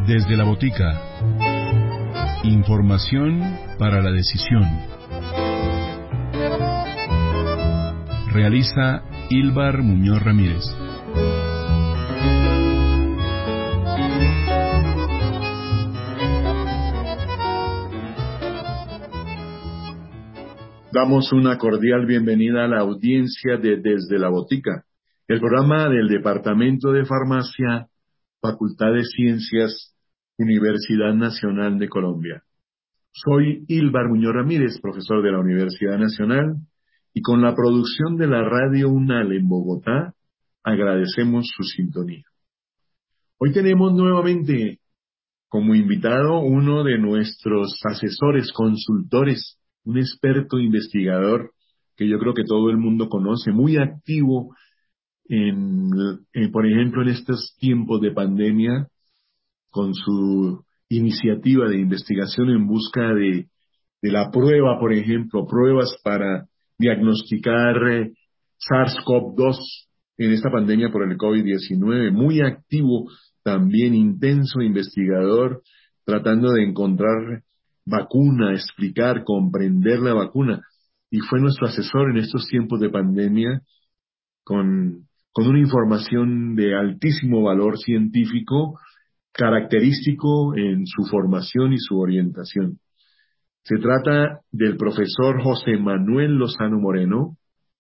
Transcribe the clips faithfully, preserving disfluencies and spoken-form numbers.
Desde la botica. Información para la decisión. Realiza Ílbar Muñoz Ramírez. Damos una cordial bienvenida a la audiencia de Desde la Botica, el programa del Departamento de Farmacia, Facultad de Ciencias, Universidad Nacional de Colombia. Soy Ílbar Muñoz Ramírez, profesor de la Universidad Nacional, y con la producción de la Radio UNAL en Bogotá, agradecemos su sintonía. Hoy tenemos nuevamente como invitado uno de nuestros asesores, consultores, un experto investigador que yo creo que todo el mundo conoce, muy activo en, en, por ejemplo, en estos tiempos de pandemia, con su iniciativa de investigación en busca de, de la prueba, por ejemplo, pruebas para diagnosticar eh, SARS-CoV dos en esta pandemia por el COVID diecinueve, muy activo, también intenso investigador, tratando de encontrar vacuna, explicar, comprender la vacuna, y fue nuestro asesor en estos tiempos de pandemia con, con una información de altísimo valor científico, característico en su formación y su orientación. Se trata del profesor José Manuel Lozano Moreno,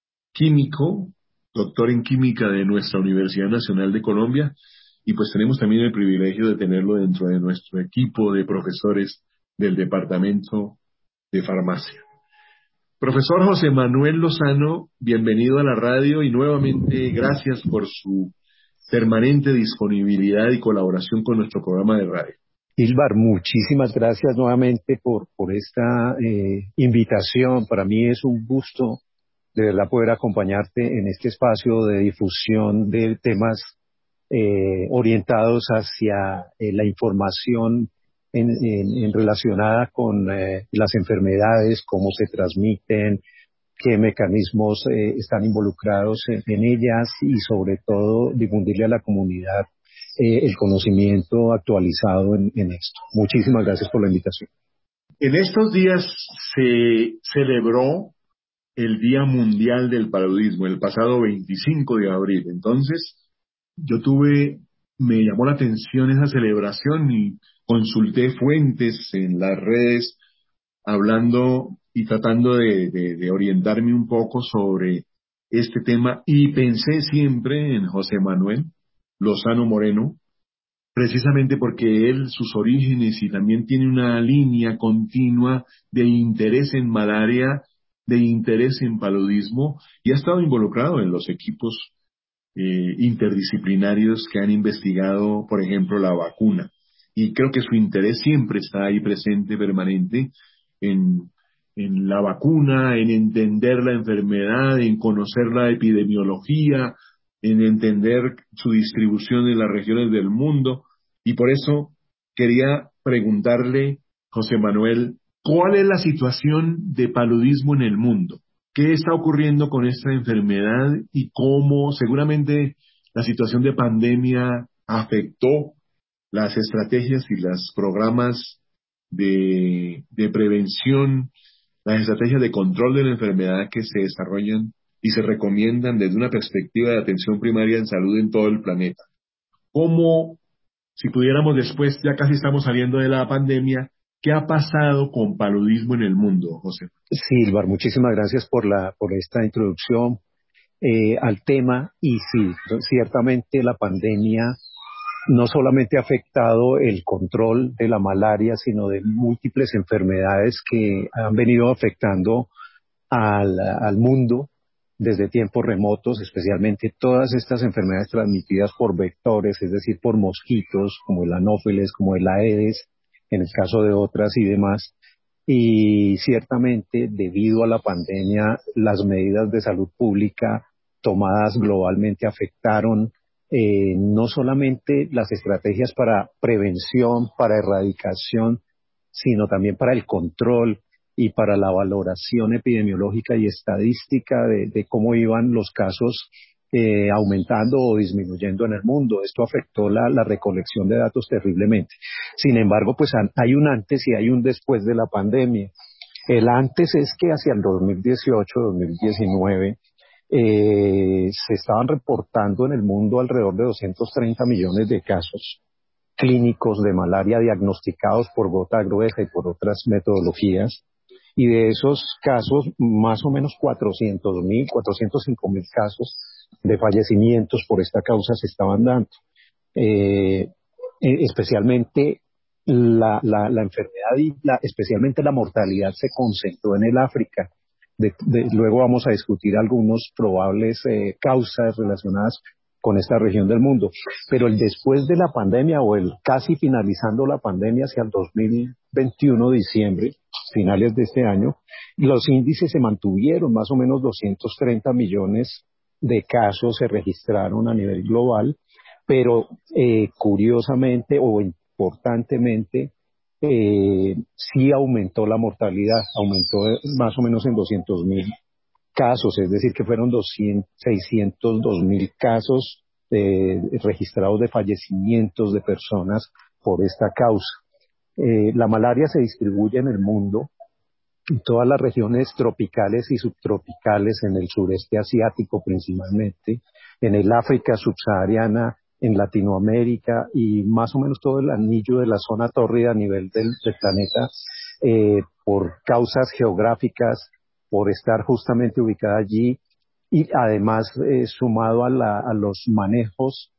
químico, doctor en química de nuestra Universidad Nacional de Colombia, y pues tenemos también el privilegio de tenerlo dentro de nuestro equipo de profesores del Departamento de Farmacia. Profesor José Manuel Lozano, bienvenido a la radio y nuevamente gracias por su permanente disponibilidad y colaboración con nuestro programa de radio. Ílbar, muchísimas gracias nuevamente por, por esta eh, invitación. Para mí es un gusto de verdad poder acompañarte en este espacio de difusión de temas eh, orientados hacia eh, la información en, en, en relacionada con eh, las enfermedades, cómo se transmiten, qué mecanismos eh, están involucrados en, en ellas y sobre todo difundirle a la comunidad eh, el conocimiento actualizado en, en esto. Muchísimas gracias por la invitación. En estos días se celebró el Día Mundial del Paludismo, el pasado veinticinco de abril. Entonces, yo tuve, me llamó la atención esa celebración y consulté fuentes en las redes hablando y tratando de, de, de orientarme un poco sobre este tema y pensé siempre en José Manuel Lozano Moreno, precisamente porque él, sus orígenes y también tiene una línea continua de interés en malaria, de interés en paludismo y ha estado involucrado en los equipos eh, interdisciplinarios que han investigado, por ejemplo, la vacuna. Y creo que su interés siempre está ahí presente, permanente, en, en la vacuna, en entender la enfermedad, en conocer la epidemiología, en entender su distribución en las regiones del mundo. Y por eso quería preguntarle, José Manuel, ¿cuál es la situación de paludismo en el mundo? ¿Qué está ocurriendo con esta enfermedad y cómo seguramente la situación de pandemia afectó las estrategias y los programas de, de prevención, las estrategias de control de la enfermedad que se desarrollan y se recomiendan desde una perspectiva de atención primaria en salud en todo el planeta? ¿Cómo, si pudiéramos después, ya casi estamos saliendo de la pandemia, qué ha pasado con paludismo en el mundo, José? Sí, Ílbar, muchísimas gracias por la por esta introducción eh, al tema. Y sí, ciertamente la pandemia no solamente ha afectado el control de la malaria, sino de múltiples enfermedades que han venido afectando al, al mundo desde tiempos remotos, especialmente todas estas enfermedades transmitidas por vectores, es decir, por mosquitos, como el anófeles, como el Aedes, en el caso de otras y demás. Y ciertamente, debido a la pandemia, las medidas de salud pública tomadas globalmente afectaron eh, no solamente las estrategias para prevención, para erradicación, sino también para el control y para la valoración epidemiológica y estadística de, de cómo iban los casos eh, aumentando o disminuyendo en el mundo. Esto afectó la, la recolección de datos terriblemente. Sin embargo, pues hay un antes y hay un después de la pandemia. El antes es que hacia el dos mil dieciocho, dos mil diecinueve, eh, se estaban reportando en el mundo alrededor de doscientos treinta millones de casos clínicos de malaria diagnosticados por gota gruesa y por otras metodologías. Y de esos casos, más o menos cuatrocientos mil, cuatrocientos cinco mil casos de fallecimientos por esta causa se estaban dando. Eh, eh, especialmente la, la, la enfermedad y la, especialmente la mortalidad se concentró en el África. De, de, luego vamos a discutir algunos probables eh, causas relacionadas con esta región del mundo. Pero el después de la pandemia o el casi finalizando la pandemia hacia el dos mil veintiuno, diciembre, finales de este año, los índices se mantuvieron, más o menos doscientos treinta millones de casos se registraron a nivel global, pero eh, curiosamente o importantemente eh, sí aumentó la mortalidad, aumentó más o menos en doscientos mil casos, es decir, que fueron doscientos, seiscientos dos mil casos eh, registrados de fallecimientos de personas por esta causa. Eh, la malaria se distribuye en el mundo, en todas las regiones tropicales y subtropicales, en el sureste asiático principalmente, en el África subsahariana, en Latinoamérica y más o menos todo el anillo de la zona tórrida a nivel del, del planeta, eh, por causas geográficas, por estar justamente ubicada allí y además eh, sumado a, la, a los manejos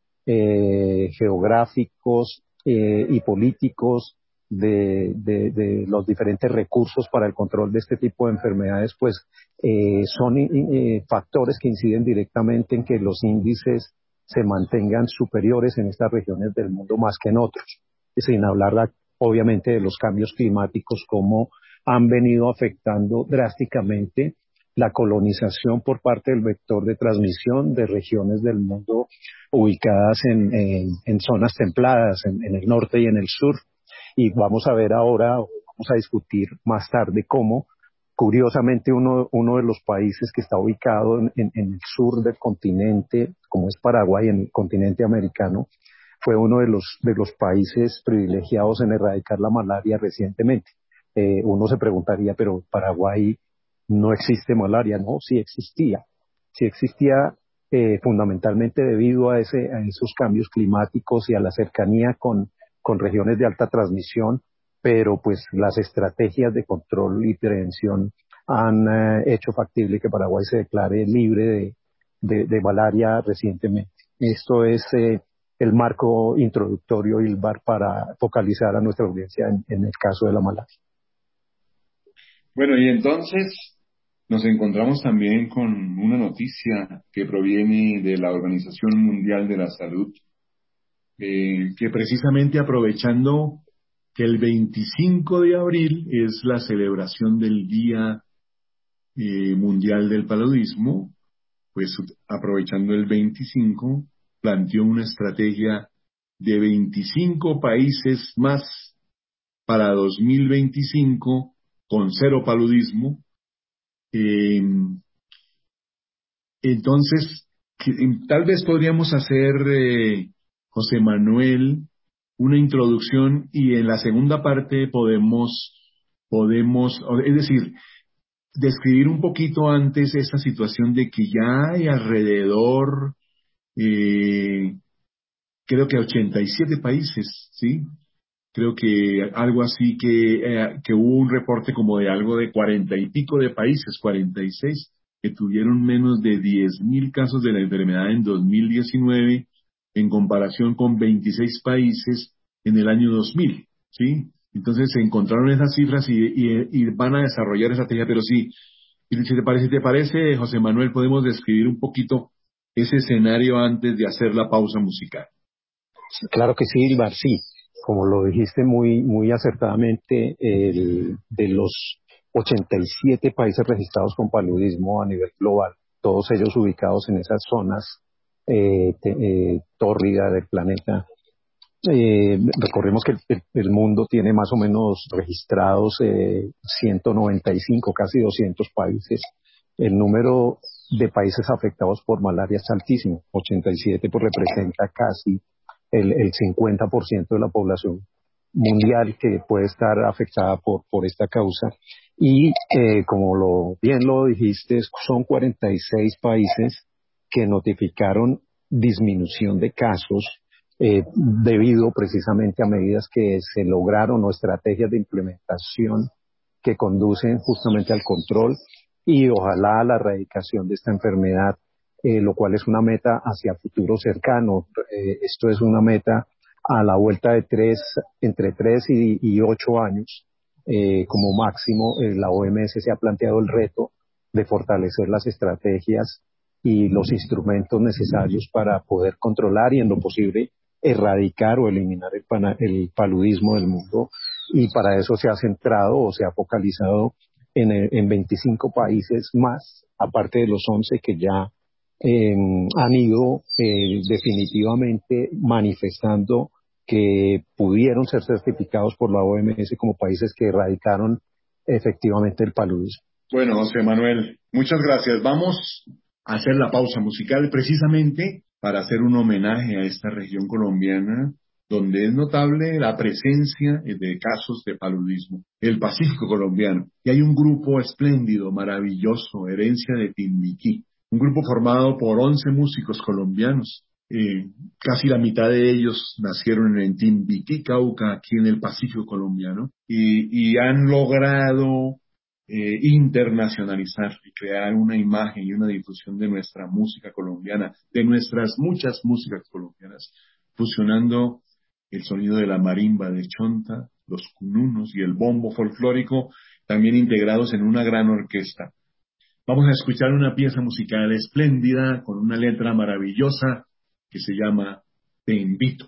eh, geográficos eh, y políticos de, de, de los diferentes recursos para el control de este tipo de enfermedades, pues eh, son eh, factores que inciden directamente en que los índices se mantengan superiores en estas regiones del mundo más que en otros, sin hablar obviamente de los cambios climáticos, como han venido afectando drásticamente la colonización por parte del vector de transmisión de regiones del mundo ubicadas en, en, en zonas templadas, en, en el norte y en el sur. Y vamos a ver ahora, vamos a discutir más tarde cómo, curiosamente, uno, uno de los países que está ubicado en, en, en el sur del continente, como es Paraguay, en el continente americano, fue uno de los, de los países privilegiados en erradicar la malaria recientemente. Eh, uno se preguntaría, pero Paraguay no existe malaria, ¿no? Sí existía. Sí existía eh, fundamentalmente debido a, ese, a esos cambios climáticos y a la cercanía con, con regiones de alta transmisión, pero pues las estrategias de control y prevención han eh, hecho factible que Paraguay se declare libre de, de, de malaria recientemente. Esto es eh, el marco introductorio, Ilbar, para focalizar a nuestra audiencia en, en el caso de la malaria. Bueno, y entonces nos encontramos también con una noticia que proviene de la Organización Mundial de la Salud, eh, que precisamente aprovechando que el veinticinco de abril es la celebración del Día eh, Mundial del Paludismo, pues aprovechando el veinticinco, planteó una estrategia de veinticinco países más para dos mil veinticinco con cero paludismo. Eh, entonces, que, tal vez podríamos hacer, eh, José Manuel, una introducción y en la segunda parte podemos, podemos, es decir, describir un poquito antes esa situación de que ya hay alrededor, eh, creo que ochenta y siete países, ¿sí? Creo que algo así que, eh, que hubo un reporte como de algo de cuarenta y pico de países, cuarenta y seis, que tuvieron menos de diez mil casos de la enfermedad en dos mil diecinueve, en comparación con veintiséis países en el año dos mil, ¿sí? Entonces se encontraron esas cifras y, y, y van a desarrollar esa estrategia, pero sí, si te parece, si te parece, José Manuel, podemos describir un poquito ese escenario antes de hacer la pausa musical. Claro que sí, Ilvar, sí. Como lo dijiste muy, muy acertadamente, el, de los ochenta y siete países registrados con paludismo a nivel global, todos ellos ubicados en esas zonas eh, te, eh, tórridas del planeta, eh, recordemos que el, el mundo tiene más o menos registrados eh, ciento noventa y cinco, casi doscientos países. El número de países afectados por malaria es altísimo. ochenta y siete pues representa casi el, el cincuenta por ciento de la población mundial que puede estar afectada por, por esta causa. Y eh, como lo, bien lo dijiste, son cuarenta y seis países que notificaron disminución de casos eh, debido precisamente a medidas que se lograron o estrategias de implementación que conducen justamente al control y ojalá a la erradicación de esta enfermedad, eh, lo cual es una meta hacia futuro cercano. Eh, esto es una meta a la vuelta de tres, entre tres y, y ocho años, eh, como máximo. Eh, la O M S se ha planteado el reto de fortalecer las estrategias y los instrumentos necesarios para poder controlar y en lo posible erradicar o eliminar el, pana, el paludismo del mundo, y para eso se ha centrado o se ha focalizado en, en veinticinco países más, aparte de los once que ya eh, han ido eh, definitivamente manifestando que pudieron ser certificados por la O M S como países que erradicaron efectivamente el paludismo. Bueno, José Manuel, muchas gracias. Vamos a hacer la pausa musical precisamente para hacer un homenaje a esta región colombiana donde es notable la presencia de casos de paludismo, el Pacífico colombiano. Y hay un grupo espléndido, maravilloso, Herencia de Timbiquí, un grupo formado por once músicos colombianos. Eh, casi la mitad de ellos nacieron en Timbiquí, Cauca, aquí en el Pacífico colombiano, y, y han logrado eh, internacionalizar y crear una imagen y una difusión de nuestra música colombiana, de nuestras muchas músicas colombianas, fusionando el sonido de la marimba de chonta, los cununos y el bombo folclórico, también integrados en una gran orquesta. Vamos a escuchar una pieza musical espléndida, con una letra maravillosa, que se llama Te Invito.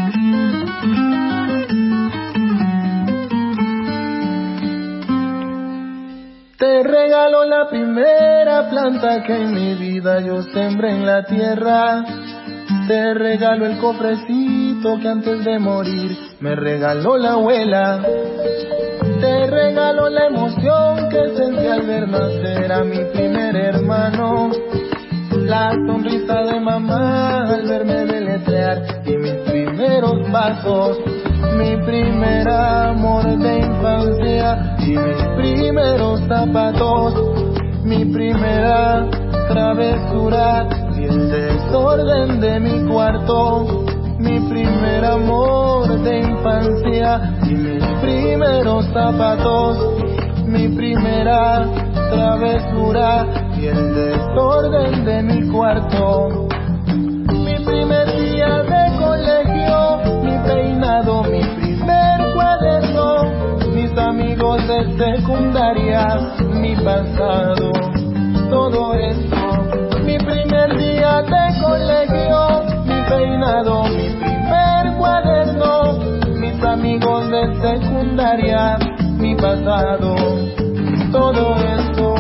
Te regalo la primera planta que en mi vida yo sembré en la tierra. Te regalo el cofrecito que antes de morir me regaló la abuela. Te regalo la emoción que sentí al ver nacer a mi primer hermano. La sonrisa de mamá al verme deletrear y mis primeros pasos. Mi primer amor de infancia y mis primeros zapatos. Mi primera travesura y el desorden de mi cuarto. Mi primer amor de infancia y mis primeros zapatos. Mi primera travesura y el desorden de mi cuarto. Mi primer día de colegio, mi peinado, mi primer cuaderno, mis amigos de secundaria, mi pasado, todo esto. Mi primer día de colegio, mi peinado, mi primer cuaderno, mis amigos de secundaria, mi pasado, todo esto.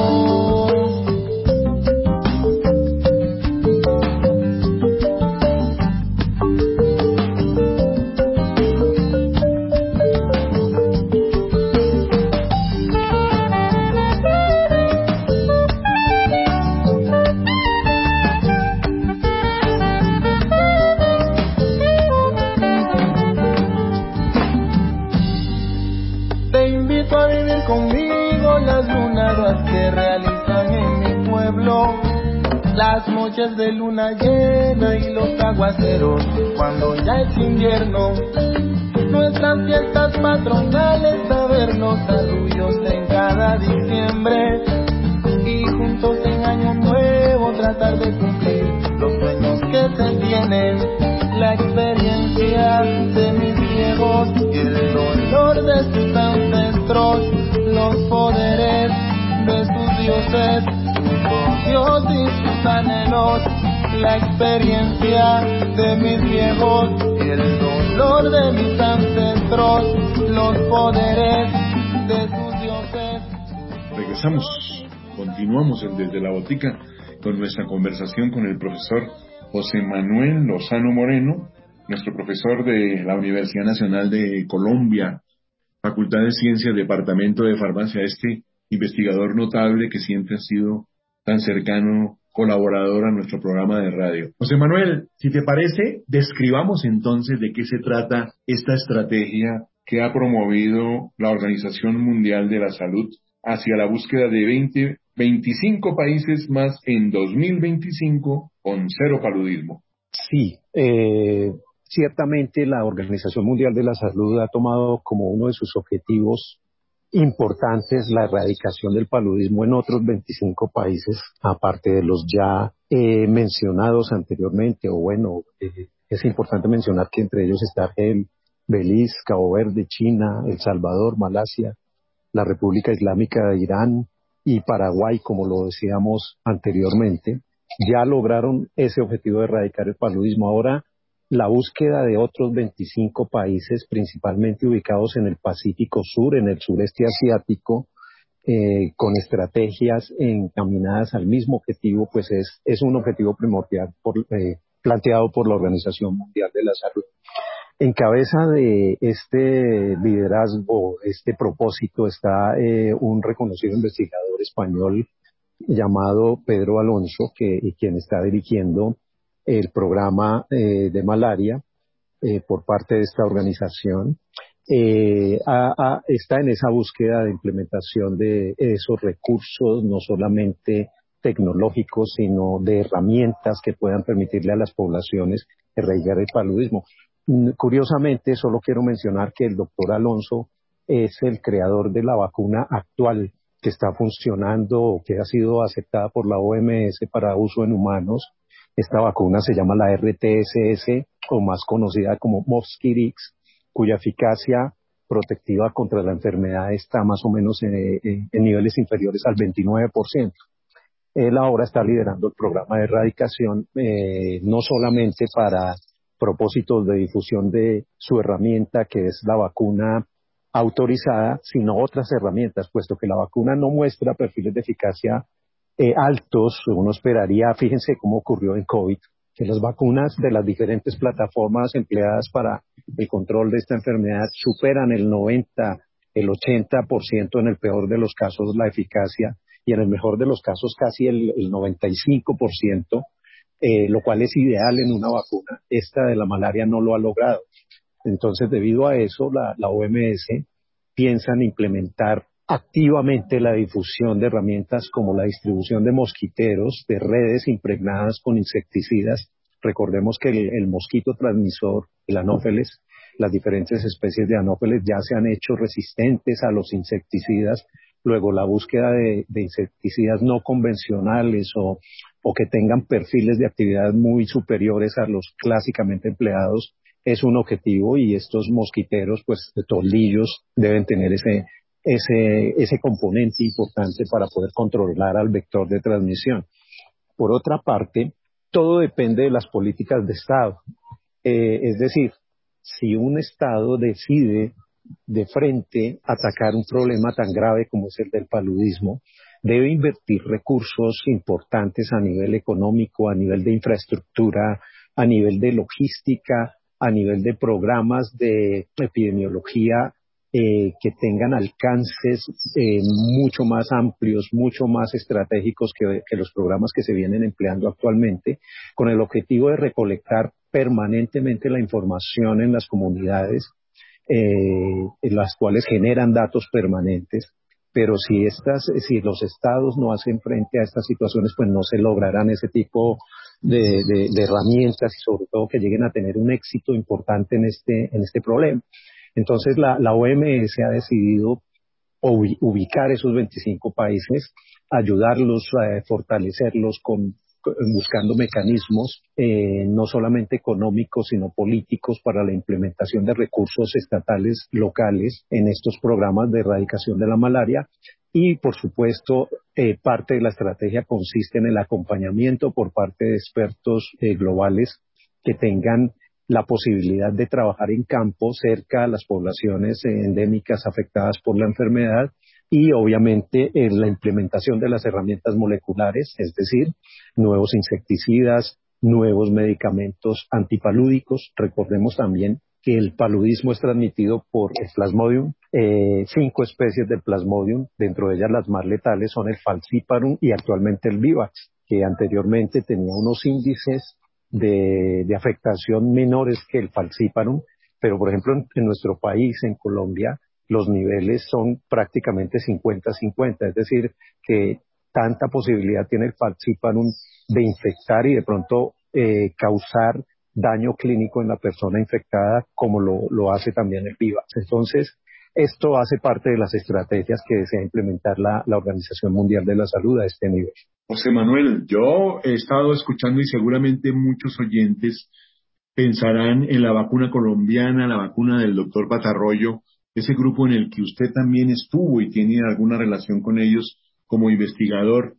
Que realizan en mi pueblo, las noches de luna llena y los aguaceros cuando ya es invierno, nuestras fiestas patronales, sabernos arrullos en cada diciembre y juntos en año nuevo tratar de cumplir los sueños que se tienen, la experiencia de mis viejos y el dolor de sus ancestros, los poderes de sus dioses, sus Dios y sus anhelos, la experiencia de mis viejos y el dolor de mis ancestros, los poderes de sus dioses. Regresamos, continuamos en Desde la Botica con nuestra conversación con el profesor José Manuel Lozano Moreno, nuestro profesor de la Universidad Nacional de Colombia, Facultad de Ciencias, Departamento de Farmacia, este investigador notable que siempre ha sido tan cercano colaborador a nuestro programa de radio. José Manuel, si te parece, describamos entonces de qué se trata esta estrategia que ha promovido la Organización Mundial de la Salud hacia la búsqueda de veinte, veinticinco países más en dos mil veinticinco con cero paludismo. Sí, eh, ciertamente la Organización Mundial de la Salud ha tomado como uno de sus objetivos importantes la erradicación del paludismo en otros veinticinco países, aparte de los ya eh, mencionados anteriormente, o bueno, eh, es importante mencionar que entre ellos está el Belice, Cabo Verde, China, El Salvador, Malasia, la República Islámica de Irán y Paraguay, como lo decíamos anteriormente, ya lograron ese objetivo de erradicar el paludismo. Ahora, la búsqueda de otros veinticinco países, principalmente ubicados en el Pacífico Sur, en el sureste asiático, eh, con estrategias encaminadas al mismo objetivo, pues es, es un objetivo primordial por, eh, planteado por la Organización Mundial de la Salud. En cabeza de este liderazgo, este propósito, está eh, un reconocido investigador español llamado Pedro Alonso, que, y quien está dirigiendo el programa eh, de malaria eh, por parte de esta organización. Eh, a, a, está en esa búsqueda de implementación de esos recursos, no solamente tecnológicos, sino de herramientas que puedan permitirle a las poblaciones erradicar el paludismo. Curiosamente, solo quiero mencionar que el doctor Alonso es el creador de la vacuna actual que está funcionando o que ha sido aceptada por la O M S para uso en humanos. Esta vacuna se llama la R T S S, o más conocida como Mosquirix, cuya eficacia protectiva contra la enfermedad está más o menos en, en, en niveles inferiores al veintinueve por ciento. Él ahora está liderando el programa de erradicación, eh, no solamente para propósitos de difusión de su herramienta, que es la vacuna autorizada, sino otras herramientas, puesto que la vacuna no muestra perfiles de eficacia eh, altos. Uno esperaría, fíjense cómo ocurrió en COVID, que las vacunas de las diferentes plataformas empleadas para el control de esta enfermedad superan el noventa, el ochenta por ciento en el peor de los casos la eficacia, y en el mejor de los casos casi el, el noventa y cinco por ciento, eh, lo cual es ideal en una vacuna. Esta de la malaria no lo ha logrado. Entonces, debido a eso, la, la O M S piensa en implementar activamente la difusión de herramientas como la distribución de mosquiteros, de redes impregnadas con insecticidas. Recordemos que el, el mosquito transmisor, el anófeles, las diferentes especies de anófeles ya se han hecho resistentes a los insecticidas. Luego, la búsqueda de, de insecticidas no convencionales o, o que tengan perfiles de actividad muy superiores a los clásicamente empleados es un objetivo, y estos mosquiteros, pues, de tolillos, deben tener ese, ese, ese componente importante para poder controlar al vector de transmisión. Por otra parte, todo depende de las políticas de Estado. Eh, es decir, si un Estado decide de frente atacar un problema tan grave como es el del paludismo, debe invertir recursos importantes a nivel económico, a nivel de infraestructura, a nivel de logística, a nivel de programas de epidemiología eh, que tengan alcances eh, mucho más amplios, mucho más estratégicos que, que los programas que se vienen empleando actualmente, con el objetivo de recolectar permanentemente la información en las comunidades, eh, en las cuales generan datos permanentes. Pero si estas, si los estados no hacen frente a estas situaciones, pues no se lograrán ese tipo de, de, de herramientas, y sobre todo que lleguen a tener un éxito importante en este, en este problema. Entonces la, la O M S ha decidido ubicar esos veinticinco países, ayudarlos, a fortalecerlos con, buscando mecanismos eh, no solamente económicos sino políticos para la implementación de recursos estatales locales en estos programas de erradicación de la malaria. Y por supuesto eh, parte de la estrategia consiste en el acompañamiento por parte de expertos eh, globales que tengan la posibilidad de trabajar en campo cerca a las poblaciones eh, endémicas afectadas por la enfermedad, y obviamente en la implementación de las herramientas moleculares, es decir, nuevos insecticidas, nuevos medicamentos antipalúdicos. Recordemos también que el paludismo es transmitido por el Plasmodium, eh, cinco especies del Plasmodium, dentro de ellas las más letales son el Falciparum y actualmente el Vivax, que anteriormente tenía unos índices de, de afectación menores que el Falciparum, pero por ejemplo en, en nuestro país, en Colombia, los niveles son prácticamente cincuenta cincuenta, es decir, que tanta posibilidad tiene el Falciparum de infectar y de pronto eh, causar daño clínico en la persona infectada como lo, lo hace también el Vivax. Entonces, esto hace parte de las estrategias que desea implementar la, la Organización Mundial de la Salud a este nivel. José Manuel, yo he estado escuchando y seguramente muchos oyentes pensarán en la vacuna colombiana, la vacuna del doctor Patarroyo, ese grupo en el que usted también estuvo y tiene alguna relación con ellos como investigador,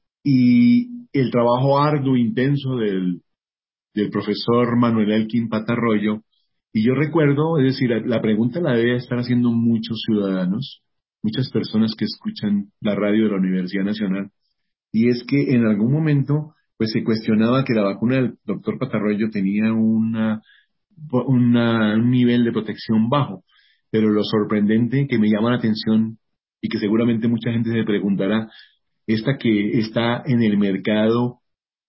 y el trabajo arduo, intenso del, del profesor Manuel Elkin Patarroyo. Y yo recuerdo, es decir, la, la pregunta la debe estar haciendo muchos ciudadanos, muchas personas que escuchan la radio de la Universidad Nacional, y es que en algún momento pues se cuestionaba que la vacuna del doctor Patarroyo tenía una, una, un nivel de protección bajo, pero lo sorprendente que me llama la atención y que seguramente mucha gente se preguntará, esta que está en el mercado,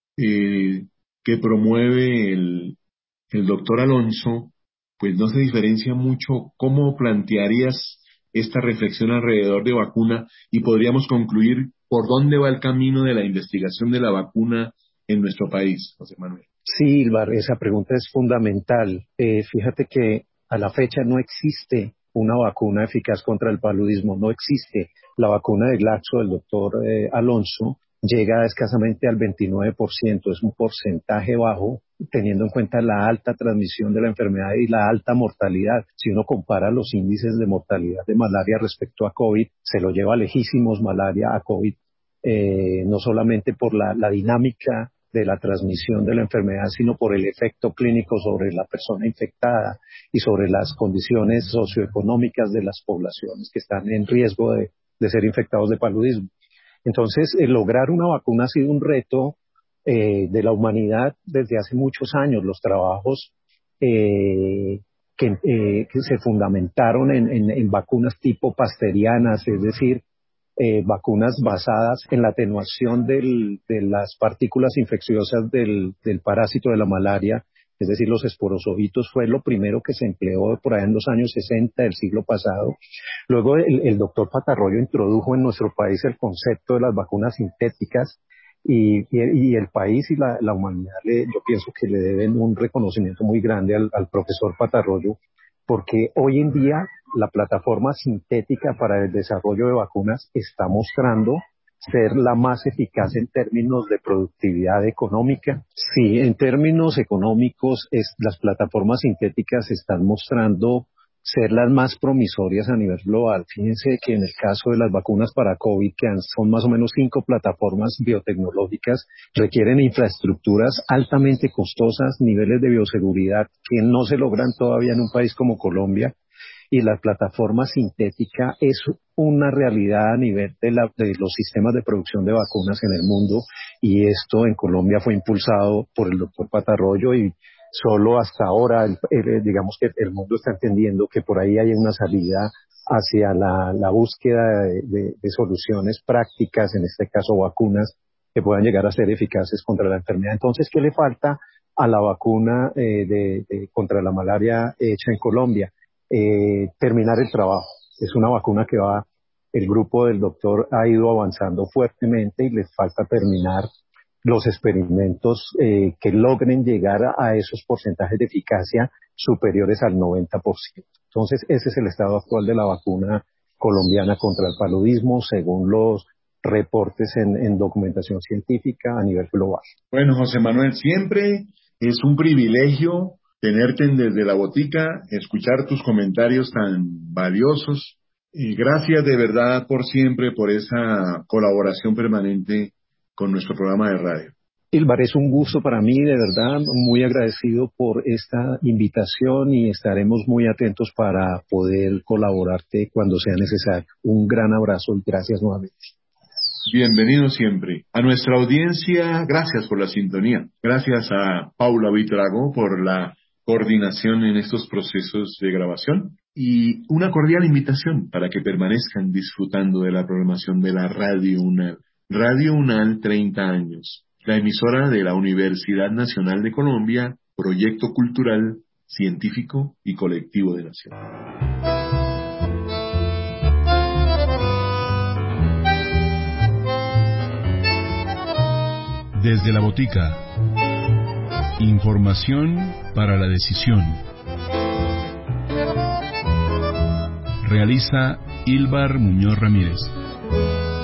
eh, que promueve el, el doctor Alonso, pues no se diferencia mucho. ¿Cómo plantearías esta reflexión alrededor de vacuna y podríamos concluir por dónde va el camino de la investigación de la vacuna en nuestro país, José Manuel? Sí, Ilvar, esa pregunta es fundamental. Eh, fíjate que a la fecha no existe una vacuna eficaz contra el paludismo, no existe. La vacuna de Glaxo del doctor eh, Alonso llega escasamente al veintinueve por ciento, es un porcentaje bajo, teniendo en cuenta la alta transmisión de la enfermedad y la alta mortalidad. Si uno compara los índices de mortalidad de malaria respecto a COVID, se lo lleva lejísimos malaria a COVID, eh, no solamente por la, la dinámica de la transmisión de la enfermedad, sino por el efecto clínico sobre la persona infectada y sobre las condiciones socioeconómicas de las poblaciones que están en riesgo de, de ser infectados de paludismo. Entonces, eh, lograr una vacuna ha sido un reto eh, de la humanidad desde hace muchos años. Los trabajos eh, que, eh, que se fundamentaron en, en, en vacunas tipo pasterianas, es decir, eh, vacunas basadas en la atenuación del, de las partículas infecciosas del, del parásito de la malaria, es decir, los esporozoitos, fue lo primero que se empleó por allá en los años sesenta del siglo pasado. Luego el, el doctor Patarroyo introdujo en nuestro país el concepto de las vacunas sintéticas y, y, y el país y la, la humanidad, le, yo pienso que le deben un reconocimiento muy grande al, al profesor Patarroyo, porque hoy en día la plataforma sintética para el desarrollo de vacunas está mostrando ser la más eficaz en términos de productividad económica. Sí, en términos económicos, es, las plataformas sintéticas están mostrando ser las más promisorias a nivel global. Fíjense que en el caso de las vacunas para COVID, que son más o menos cinco plataformas biotecnológicas, requieren infraestructuras altamente costosas, niveles de bioseguridad que no se logran todavía en un país como Colombia, y la plataforma sintética es una realidad a nivel de, la, de los sistemas de producción de vacunas en el mundo, y esto en Colombia fue impulsado por el doctor Patarroyo, y solo hasta ahora, el, el, digamos que el mundo está entendiendo que por ahí hay una salida hacia la, la búsqueda de, de, de soluciones prácticas, en este caso vacunas, que puedan llegar a ser eficaces contra la enfermedad. Entonces, ¿qué le falta a la vacuna eh, de, de, contra la malaria hecha en Colombia? Eh, terminar el trabajo. Es una vacuna que va, el grupo del doctor ha ido avanzando fuertemente y les falta terminar los experimentos eh, que logren llegar a, a esos porcentajes de eficacia superiores al noventa por ciento. Entonces, ese es el estado actual de la vacuna colombiana contra el paludismo, según los reportes en, en documentación científica a nivel global. Bueno, José Manuel, siempre es un privilegio tenerte desde la botica, escuchar tus comentarios tan valiosos. Y gracias de verdad por siempre, por esa colaboración permanente con nuestro programa de radio. Ilvar, es un gusto para mí, de verdad, muy agradecido por esta invitación y estaremos muy atentos para poder colaborarte cuando sea necesario. Un gran abrazo y gracias nuevamente. Bienvenido siempre. A nuestra audiencia, gracias por la sintonía. Gracias a Paula Vitrago por la coordinación en estos procesos de grabación y una cordial invitación para que permanezcan disfrutando de la programación de la Radio UNAL. Radio UNAL treinta años, la emisora de la Universidad Nacional de Colombia, proyecto cultural, científico y colectivo de nación. Desde la botica. Información para la decisión. Realiza Ilbar Muñoz Ramírez.